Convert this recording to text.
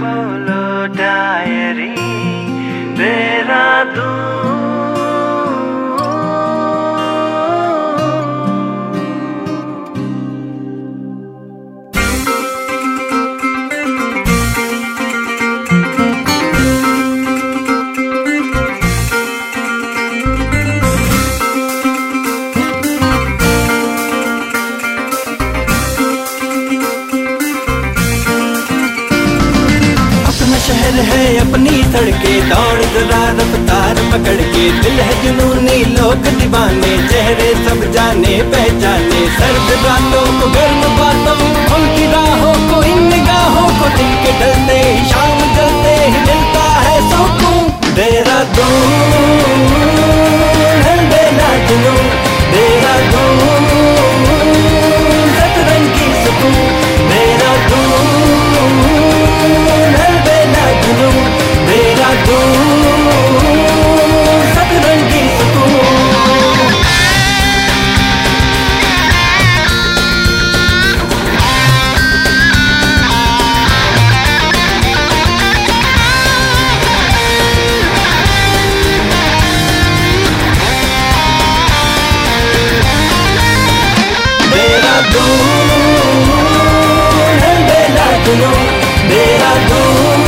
खोलो डायरी देहरादून। शहर है अपनी सड़कें, दौड़ जरा रफ्तार पकड़ के, दिल है जुनूनी लोग दीवाने, चेहरे सब जाने पहचाने, सर्द रातों को गर्म बातों, उनकी राहों को इन निगाहों को, दिन के ढलते ही शाम जलते ही मिलता है सुकून। देहरादून बेला जुनून, देहरादून सतरंगी सुकून, देहरादून सतरंगी सुकून। देहरादून बेला जुनून, देहरादून